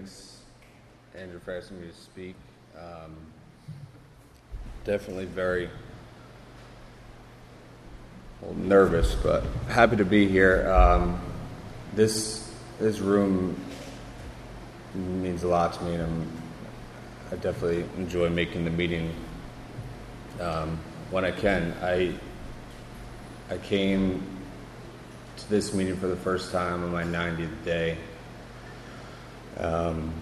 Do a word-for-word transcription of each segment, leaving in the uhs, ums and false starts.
thanks, Andrew, for asking me to speak. Um, definitely very well, nervous, but happy to be here. Um, this this room means a lot to me, and I'm, I definitely enjoy making the meeting um, when I can. I I came to this meeting for the first time on my ninetieth day. Um,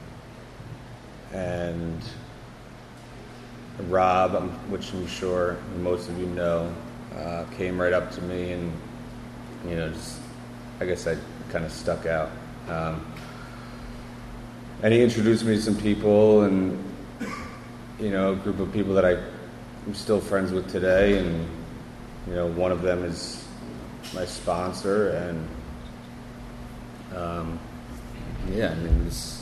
and Rob, um, which I'm sure most of you know, uh, came right up to me and, you know, just, I guess I kind of stuck out. Um, and he introduced me to some people and, you know, a group of people that I, I'm still friends with today. And, you know, one of them is my sponsor. And, um, yeah, I mean, this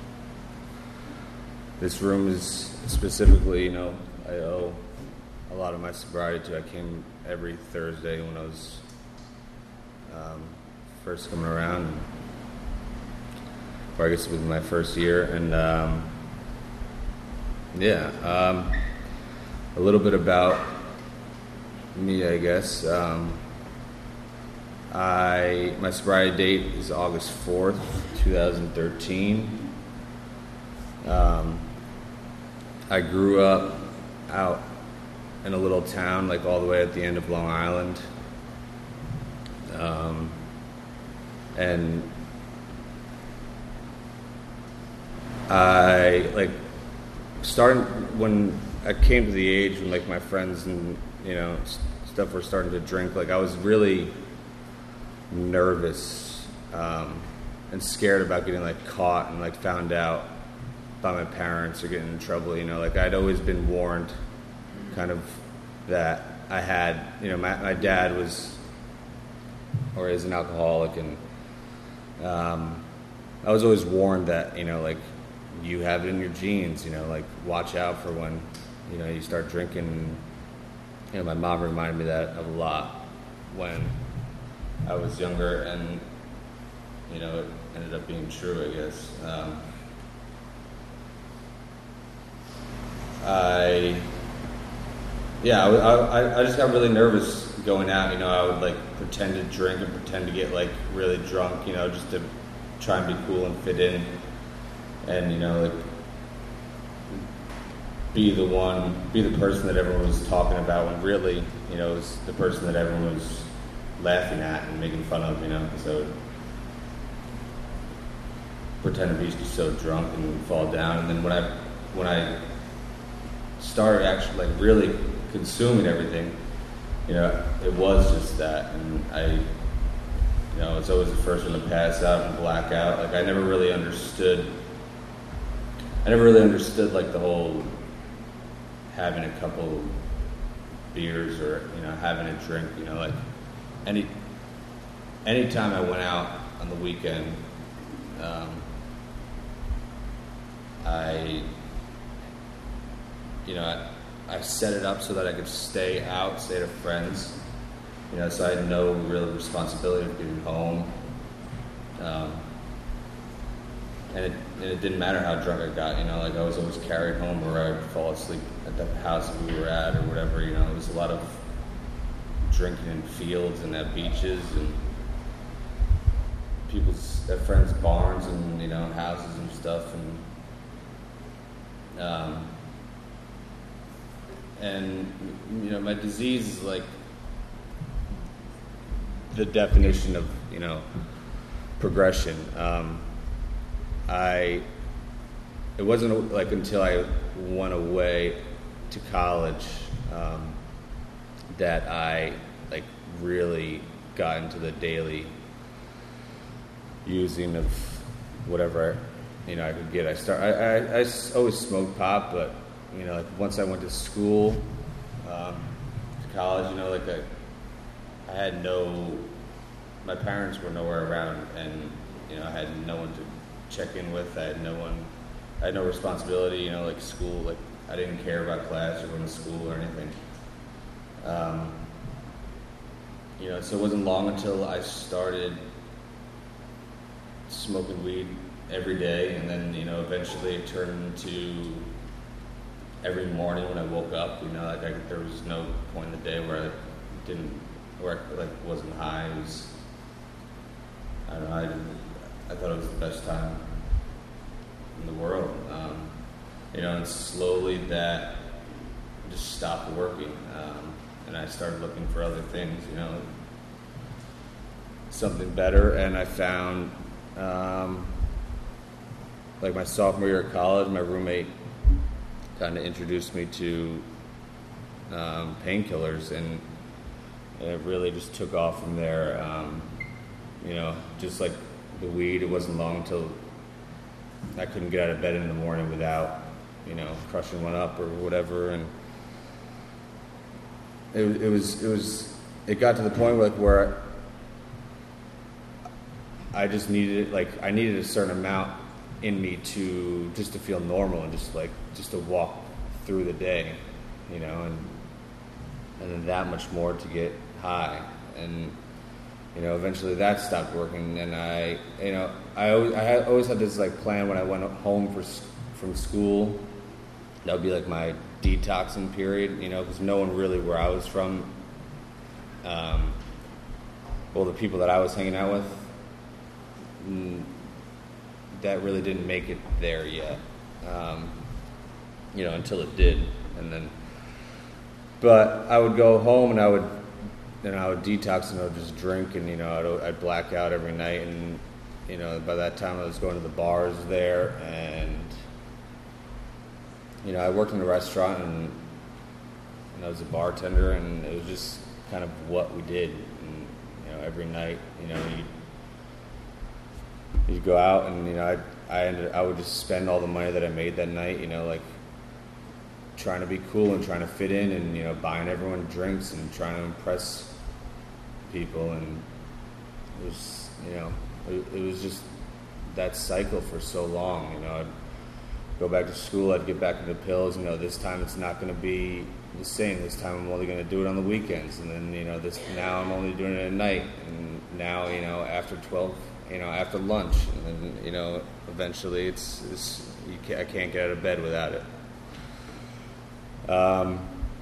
this room is specifically, you know, I owe a lot of my sobriety to. I came every Thursday when I was um, first coming around, or I guess it was my first year, and um, yeah, um, a little bit about me, I guess. Um, I my sobriety date is August fourth, twenty thirteen. Um, I grew up out in a little town, like all the way at the end of Long Island, um, and I like started when I came to the age when like my friends and you know stuff were starting to drink. Like I was really nervous um, and scared about getting like caught and like found out by my parents or getting in trouble. You know, like I'd always been warned, kind of that I had. You know, my my dad was or is an alcoholic, and um, I was always warned that you know, like you have it in your genes. You know, like watch out for when you know you start drinking. You know, my mom reminded me that a lot when I was younger, and you know, it ended up being true, I guess. Um, I, yeah, I, I, I just got really nervous going out. You know, I would like pretend to drink and pretend to get like really drunk. You know, just to try and be cool and fit in, and you know, like be the one, be the person that everyone was talking about. When really, you know, it was the person that everyone was laughing at and making fun of, you know, so pretend to be just so drunk and fall down. And then when I when I started actually like really consuming everything, you know, it was just that. And I, you know, it's always the first one to pass out and black out. Like I never really understood, I never really understood like the whole having a couple beers or, you know, having a drink, you know, like Any anytime I went out on the weekend, um, I, you know, I, I set it up so that I could stay out, stay at a friend's, you know, so I had no real responsibility of getting home. Um, and, it, and it didn't matter how drunk I got, you know, like I was always carried home or I would fall asleep at the house that we were at or whatever, you know, it was a lot of drinking in fields and at beaches and people's at friends' barns and you know houses and stuff and um, and you know my disease is like the definition of you know progression. Um, I it wasn't like until I went away to college. Um, that I like really got into the daily using of whatever you know I could get. I start. I, I, I always smoked pot, but you know, like once I went to school, um, to college, you know, like I, I had no. My parents were nowhere around, and you know, I had no one to check in with. I had no one. I had no responsibility. You know, like school. Like I didn't care about class or going to school or anything. Um, you know, so it wasn't long until I started smoking weed every day, and then, you know, eventually it turned into every morning when I woke up, you know, like I, there was no point in the day where I didn't, where I, like, wasn't high. It was, I don't know, I, didn't, I thought it was the best time in the world. Um, you know, and slowly that just stopped working, um, and I started looking for other things, you know, something better, and I found, um, like my sophomore year of college, my roommate kind of introduced me to um, painkillers, and it really just took off from there. Um, you know, just like the weed, it wasn't long until I couldn't get out of bed in the morning without, you know, crushing one up or whatever, and it, it was, it was, it got to the point like where I just needed, like, I needed a certain amount in me to, just to feel normal and just like, just to walk through the day, you know, and, and then that much more to get high. And, you know, eventually that stopped working, and I, you know, I always, I had, always had this like plan when I went home for, from school, that would be like my detoxing period, you know, because no one really where I was from, um, well, the people that I was hanging out with, mm, that really didn't make it there yet, um, you know, until it did, and then, but I would go home and I would, and I would detox and I would just drink, and, you know, I'd, I'd black out every night, and, you know, by that time I was going to the bars there, and, you know, I worked in a restaurant, and, and I was a bartender, and it was just kind of what we did, and, you know, every night, you know, you you'd go out, and, you know, I I ended I would just spend all the money that I made that night, you know, like trying to be cool and trying to fit in, and, you know, buying everyone drinks and trying to impress people, and it was, you know, it, it was just that cycle for so long. You know, I'd go back to school, I'd get back into pills, you know, this time it's not going to be the same. This time I'm only going to do it on the weekends, and then, you know, this now I'm only doing it at night, and now, you know, after twelve, you know, after lunch, and then, you know, eventually it's, it's you can't, I can't get out of bed without it. Um,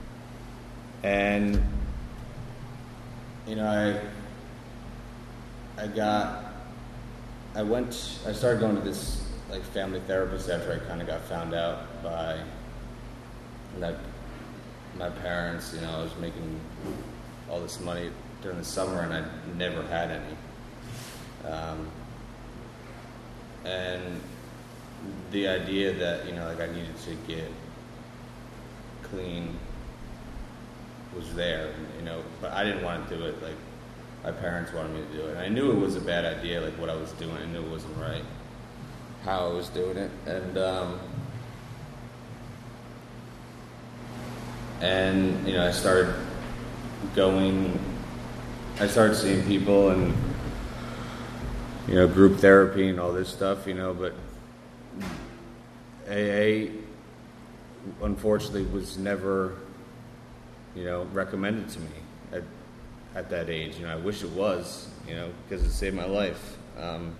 and, you know, I, I got, I went, I started going to this, like, family therapist after I kind of got found out by that, my parents, you know, I was making all this money during the summer, and I never had any. Um, and the idea that, you know, like, I needed to get clean was there, you know, but I didn't want to do it. Like, my parents wanted me to do it, and I knew it was a bad idea, like what I was doing. I knew it wasn't right how I was doing it, and um, and you know, I started going, I started seeing people, and, you know, group therapy and all this stuff, you know, but A A, unfortunately, was never, you know, recommended to me at at that age. You know, I wish it was, you know, because it saved my life. Um,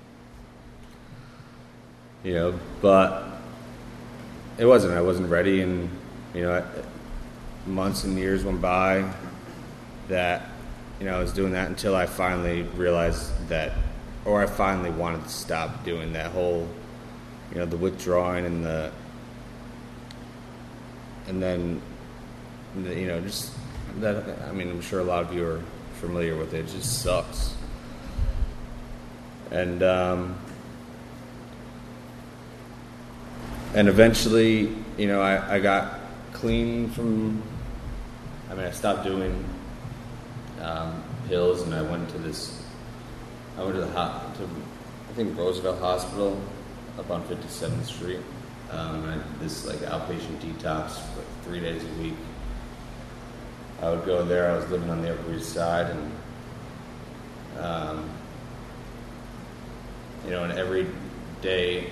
you know, but it wasn't. I wasn't ready, and, you know, months and years went by that, you know, I was doing that until I finally realized that, or I finally wanted to stop doing that whole, you know, the withdrawing and the, and then, you know, just that, I mean, I'm sure a lot of you are familiar with it. It just sucks. And, um, and eventually, you know, I, I got clean from, I mean, I stopped doing um, pills, and I went to this, I went to the, ho- to, I think, Roosevelt Hospital up on fifty-seventh Street. Um, and I did this, like, outpatient detox for like three days a week. I would go there. I was living on the Upper East Side, and, um, you know, and every day,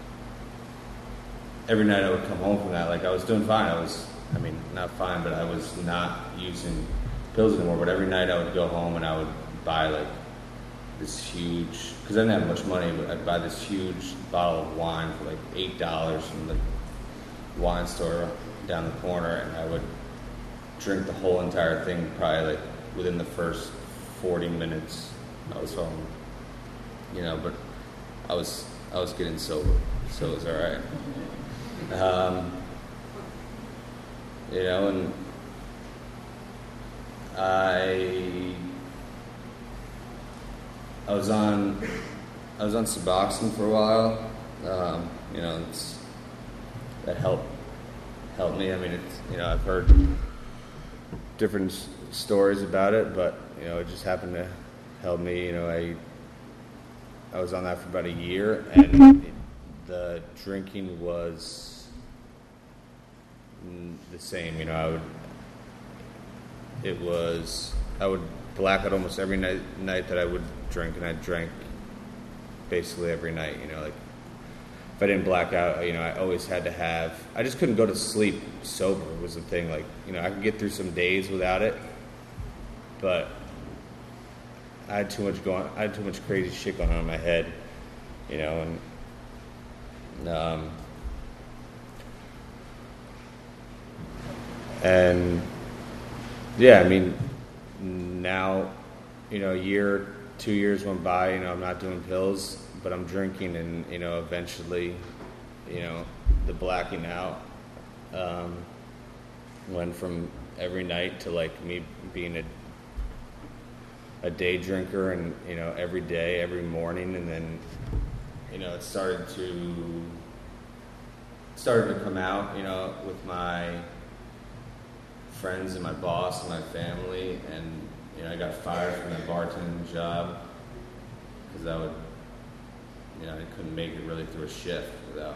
every night I would come home from that, like, I was doing fine. I was, I mean, not fine, but I was not using pills anymore. But every night I would go home, and I would buy, like, this huge, because I didn't have much money, but I'd buy this huge bottle of wine for like eight dollars from the wine store down the corner, and I would drink the whole entire thing probably like within the first forty minutes I was home. You know, but I was I was getting sober, so it was all right. Um, you know, and I I was on I was on Suboxone for a while. Um, you know, it's, that helped helped me. I mean, it's, you know, I've heard different s- stories about it, but you know, it just happened to help me. You know, I I was on that for about a year, and it, the drinking was mm, the same. You know, I would it was I would black out almost every night night that I would drink, and I drank basically every night. You know, like if I didn't black out, you know, I always had to have. I just couldn't go to sleep sober was the thing. Like, you know, I could get through some days without it, but I had too much going. I had too much crazy shit going on in my head, you know, and um, and yeah, I mean, now, you know, a year, two years went by. You know, I'm not doing pills, but I'm drinking, and you know, eventually, you know, the blacking out um, went from every night to like me being a a day drinker, and you know, every day, every morning, and then you know, it started to started to come out, you know, with my friends and my boss and my family, and you know, I got fired from that bartending job because I would, you know, I couldn't make it really through a shift without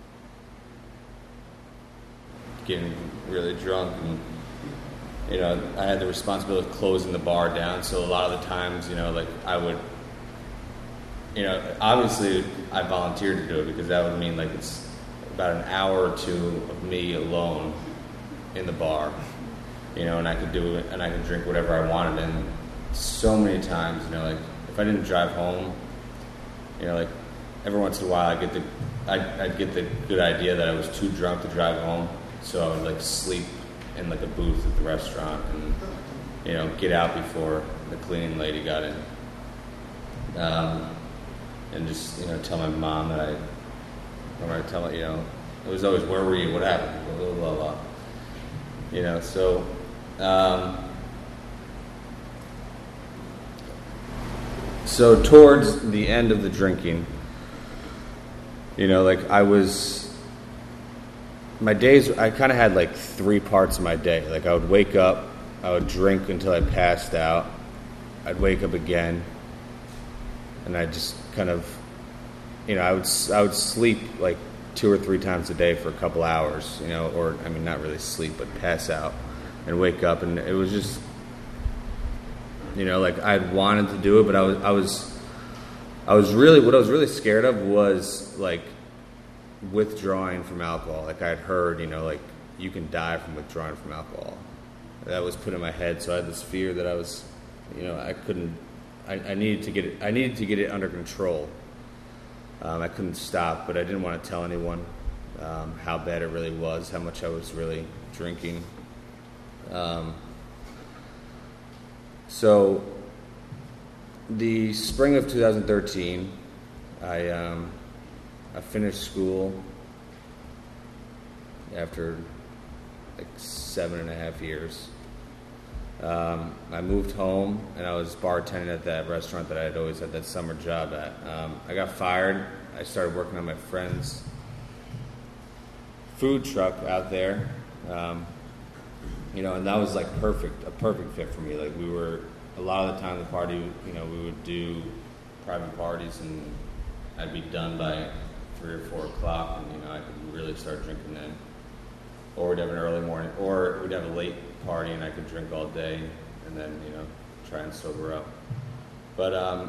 getting really drunk. And you know, I had the responsibility of closing the bar down, so a lot of the times, you know, like I would, you know, obviously I volunteered to do it because that would mean like it's about an hour or two of me alone in the bar, you know, and I could do it, and I could drink whatever I wanted. And so many times, you know, like if I didn't drive home, you know, like every once in a while I get the, I'd, I'd get the good idea that I was too drunk to drive home, so I would like sleep in like a booth at the restaurant, and you know, get out before the cleaning lady got in, um, and just, you know, tell my mom that I, or I tell her, you know, it was always, where were you, what happened, blah blah blah, blah. You know, so um, so towards the end of the drinking, you know, like I was. My days, I kind of had like three parts of my day. Like I would wake up, I would drink until I passed out. I'd wake up again, and I just kind of, you know, I would I would sleep like two or three times a day for a couple hours, you know, or I mean, not really sleep, but pass out and wake up, and it was just, you know, like I wanted to do it, but I was I was I was really what I was really scared of was like withdrawing from alcohol. Like I'd heard, you know, like you can die from withdrawing from alcohol. That was put in my head, so I had this fear that I was, you know, I couldn't. I, I needed to get it. I needed to get it under control. Um, I couldn't stop, but I didn't want to tell anyone um, how bad it really was, how much I was really drinking. Um, so, the spring of two thousand thirteen, I. Um, I finished school after like seven and a half years. Um, I moved home, and I was bartending at that restaurant that I had always had that summer job at. Um, I got fired. I started working on my friend's food truck out there, um, you know, and that was like perfect, a perfect fit for me. Like we were, a lot of the time the party, you know, we would do private parties, and I'd be done by three or four o'clock, and you know, I could really start drinking then. Or we'd have an early morning, or we'd have a late party, and I could drink all day, and then, you know, try and sober up. But um,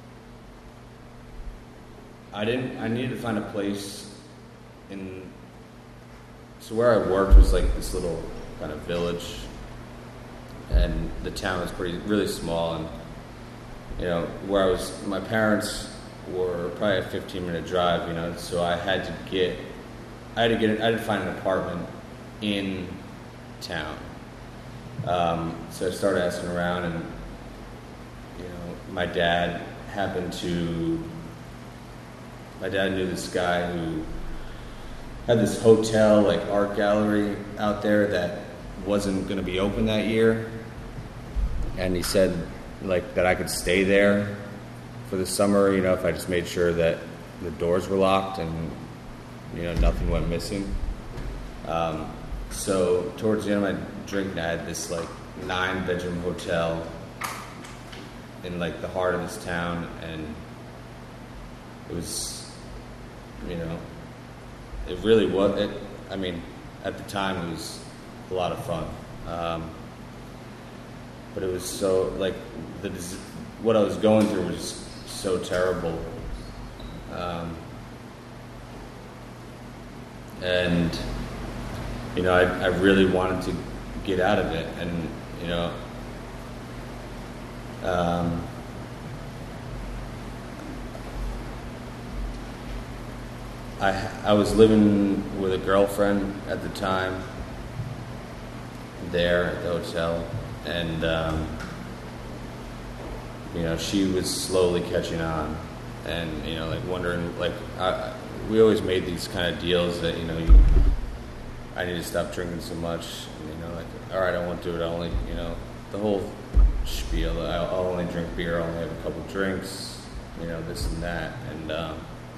I didn't. I needed to find a place in. So where I worked was like this little kind of village, and the town was pretty, really small, and you know, where I was, my parents were probably a fifteen minute drive, you know, so I had to get, I had to get, I had to find an apartment in town. Um, so I started asking around, and, you know, my dad happened to, my dad knew this guy who had this hotel, like art gallery out there that wasn't going to be open that year. And he said, like, that I could stay there for the summer, you know, if I just made sure that the doors were locked and, you know, nothing went missing. Um, so towards the end of my drinking, I had this, like, nine-bedroom hotel in, like, the heart of this town, and it was, you know, it really was, it, I mean, at the time it was a lot of fun. Um, but it was so, like, the what I was going through was so terrible. Um, and, you know, I, I really wanted to get out of it. And, you know, um, I, I was living with a girlfriend at the time there at the hotel, and um, you know, she was slowly catching on, and, you know, like wondering, like, I, we always made these kind of deals that, you know, you, I need to stop drinking so much, and, you know, like, all right, I won't do it, I'll only, you know, the whole spiel, I'll, I'll only drink beer, I'll only have a couple drinks, you know, this and that, and um,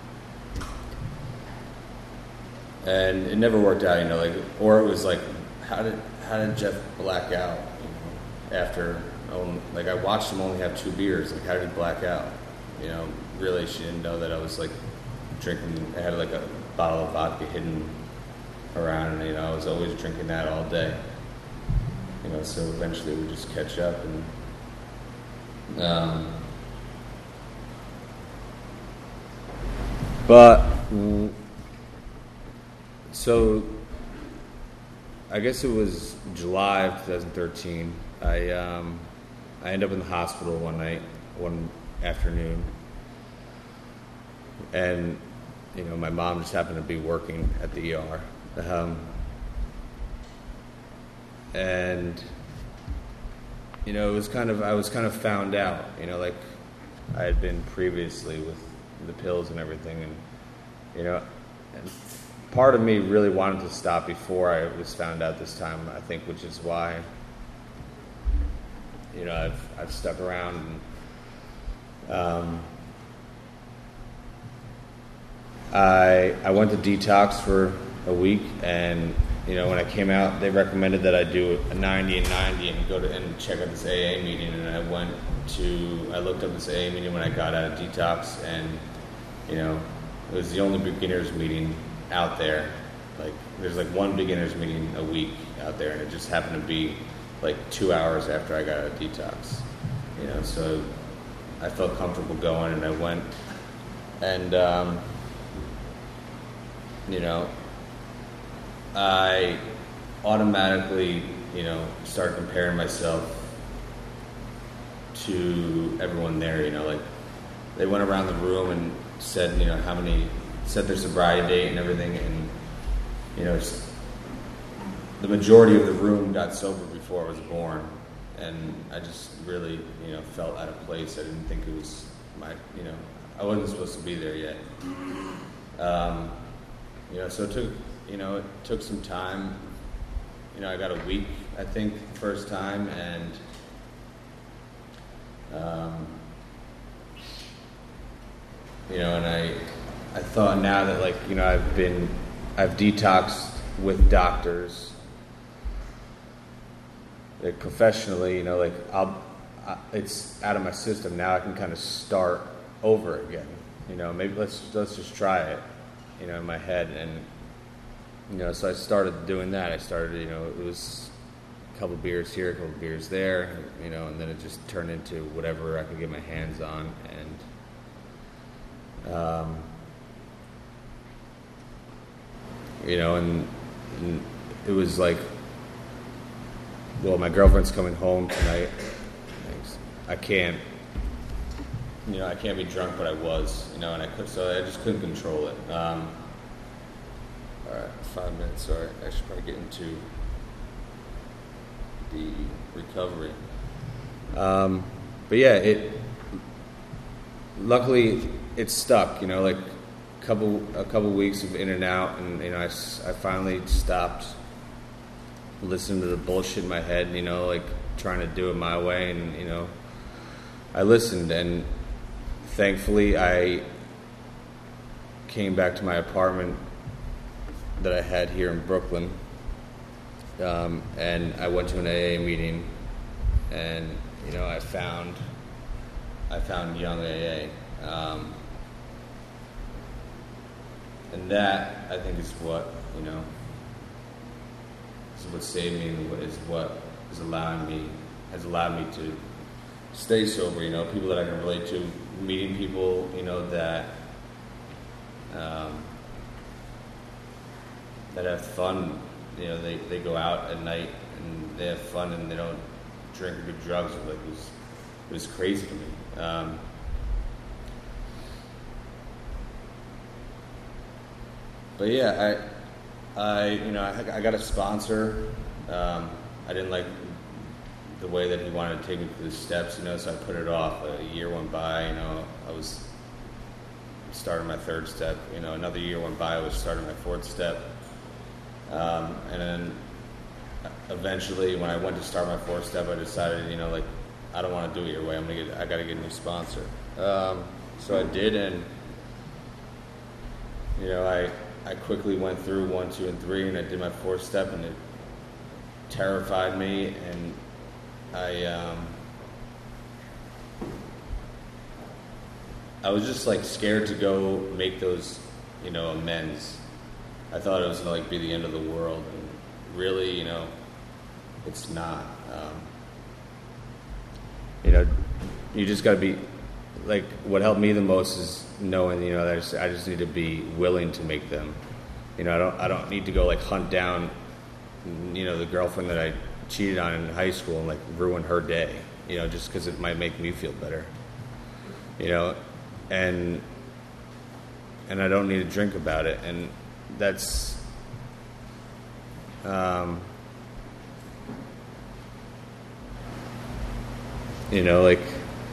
and it never worked out, you know, like, or it was like, how did how did Jeff black out, you know, after, um, like, I watched him only have two beers, like, how did he black out, you know, really, she didn't know that I was, like, drinking, I had, like, a bottle of vodka hidden around, and, you know, I was always drinking that all day, you know, so eventually we just catch up, and, um, but, so, I guess it was July of twenty thirteen. I um, I ended up in the hospital one night, one afternoon, and, you know, my mom just happened to be working at the E R, um, and, you know, it was kind of I was kind of found out, you know, like I had been previously with the pills and everything, and, you know. And part of me really wanted to stop before I was found out this time, I think, which is why, you know, I've I've stuck around. And, um, I I went to detox for a week, and, you know, when I came out, they recommended that I do a ninety and ninety and go to and check out this A A meeting, and I went to I looked up this A A meeting when I got out of detox, and, you know, it was the only beginners meeting out there. Like, there's like one beginners meeting a week out there, and it just happened to be like two hours after I got out of detox, you know, so I felt comfortable going, and I went, and um, you know, I automatically, you know, started comparing myself to everyone there, you know, like, they went around the room and said, you know, how many set their sobriety date and everything, and, you know, the majority of the room got sober before I was born, and I just really, you know, felt out of place. I didn't think it was my, you know, I wasn't supposed to be there yet. Um, you know, so it took, you know, it took some time. You know, I got a week, I think, the first time, and um, you know, and I. I thought now that, like, you know, I've been, I've detoxed with doctors, like, professionally, you know, like, I'll, I, it's out of my system now. I can kind of start over again, you know. Maybe let's let's just try it, you know, in my head, and, you know, so I started doing that. I started, you know, it was a couple beers here, a couple beers there, you know, and then it just turned into whatever I could get my hands on, and, um. You know, and, and it was like, well, my girlfriend's coming home tonight. I can't, you know, I can't be drunk, but I was, you know, and I could, so I just couldn't control it. Um, all right, five minutes. Sorry, I should probably get into the recovery. Um, but yeah, it. Luckily, it stuck. You know, like a couple a couple weeks of in and out, and you know, I, I finally stopped listening to the bullshit in my head. You know, like trying to do it my way, and you know, I listened, and thankfully, I came back to my apartment that I had here in Brooklyn, um, and I went to an A A meeting, and you know, I found I found Young A A, um, and that I think is what you know is what saved me, and what is what is allowing me has allowed me to stay sober. You know, people that I can relate to, meeting people, you know, that um, that have fun. You know, they, they go out at night and they have fun and they don't drink or do drugs. Like, it was it was crazy to me. Um, but yeah, I I you know I, I got a sponsor. Um, I didn't like the way that he wanted to take me through the steps, you know, so I put it off. A year went by, you know, I was starting my third step, you know, another year went by, I was starting my fourth step. Um, and then eventually when I went to start my fourth step, I decided, you know, like, I don't want to do it your way, I'm gonna get, I gotta get a new sponsor. Um, so I did, and, you know, I, I quickly went through one, two, and three, and I did my fourth step, and it terrified me, and I um, I was just like scared to go make those, you know, amends. I thought it was gonna like be the end of the world, and really, you know, it's not. Um, you know, you just gotta be like. What helped me the most is knowing, you know, that I just, I just need to be willing to make them. You know, I don't I don't need to go like hunt down, you know, the girlfriend that I cheated on in high school and like ruin her day, you know, just because it might make me feel better, you know, and and I don't need to drink about it, and that's um, you know, like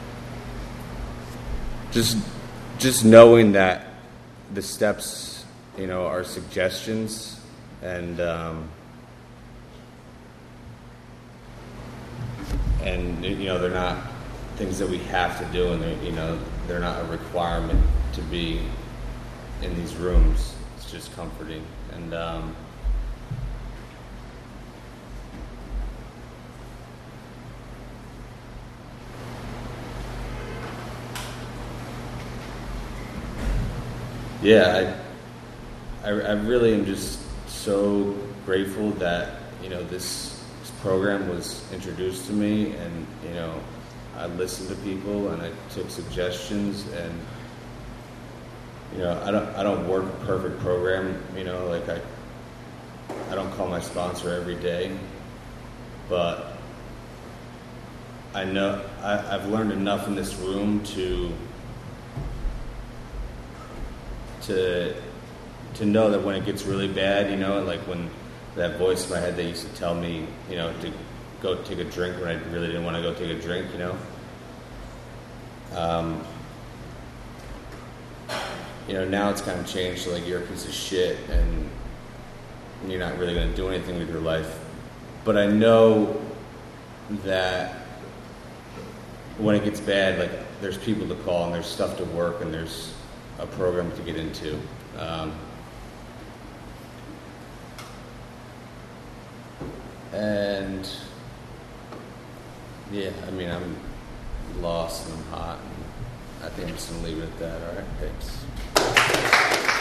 just just knowing that the steps, you know, are suggestions, and um, and you know, they're not things that we have to do, and they're, you know, they're not a requirement to be in these rooms. It's just comforting, and um, yeah, I, I, I really am just so grateful that, you know, this program was introduced to me, and you know, I listened to people and I took suggestions, and you know, I don't I don't work a perfect program, you know, like I I don't call my sponsor every day, but I know I, I've learned enough in this room to to to know that when it gets really bad, you know, like when that voice in my head that used to tell me, you know, to go take a drink when I really didn't want to go take a drink, you know. Um, you know, now it's kind of changed to like, you're a piece of shit and you're not really going to do anything with your life. But I know that when it gets bad, like, there's people to call and there's stuff to work and there's a program to get into. Um, And yeah, I mean, I'm lost and I'm hot, and I think I'm just gonna leave it at that. All right, thanks.